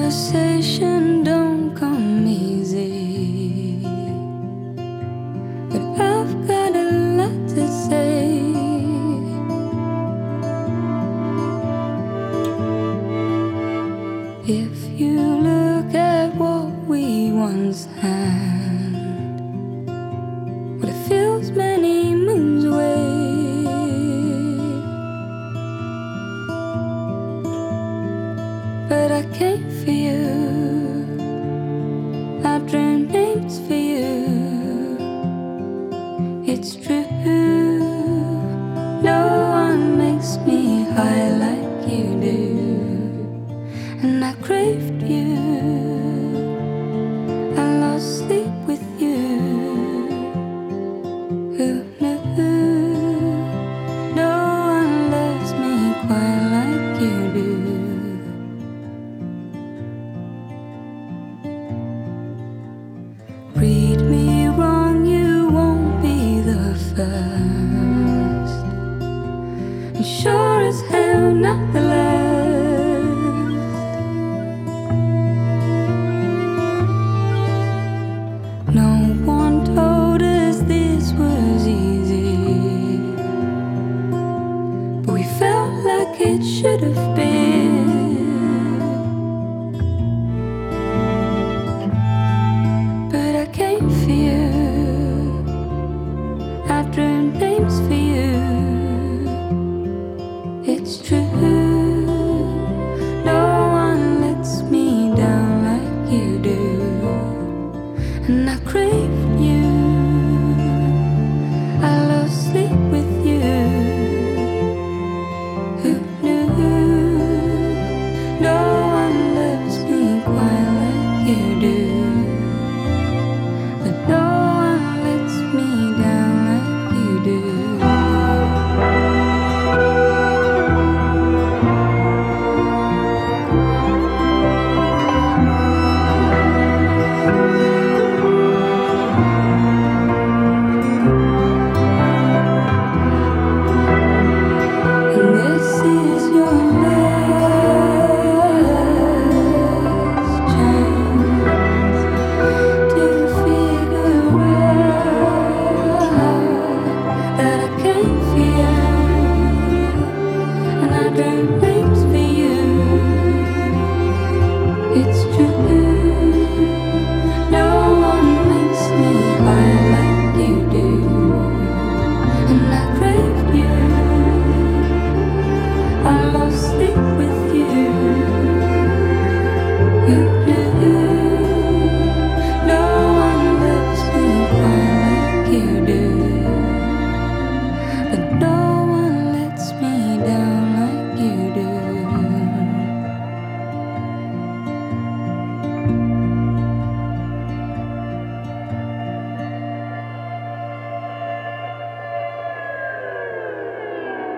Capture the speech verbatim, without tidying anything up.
Conversation don't come easy, but I've got a lot to say. If you look at what we once had, well, it feels many moons away. But I came for you, I dreamed names for you. It's true, no one makes me high like you do. And I craved you, I lost sleep with you. Who knew? No one loves me quite like you do. Read me wrong, you won't be the first, and sure as hell not the last. No one told us this was easy, but we felt like it should have been. But I came for you, I dreamed names for you. It's true, no one lets me down like you do. And I craved you, I lost sleep with you. Who knew? No one loves me quite like you do. But no one lets me down like you do. And this is your last chance to figure out that I came for you, and I dreamt names for you. It's true, no one makes me high like you do. And I craved you, I lost sleep with you. You do.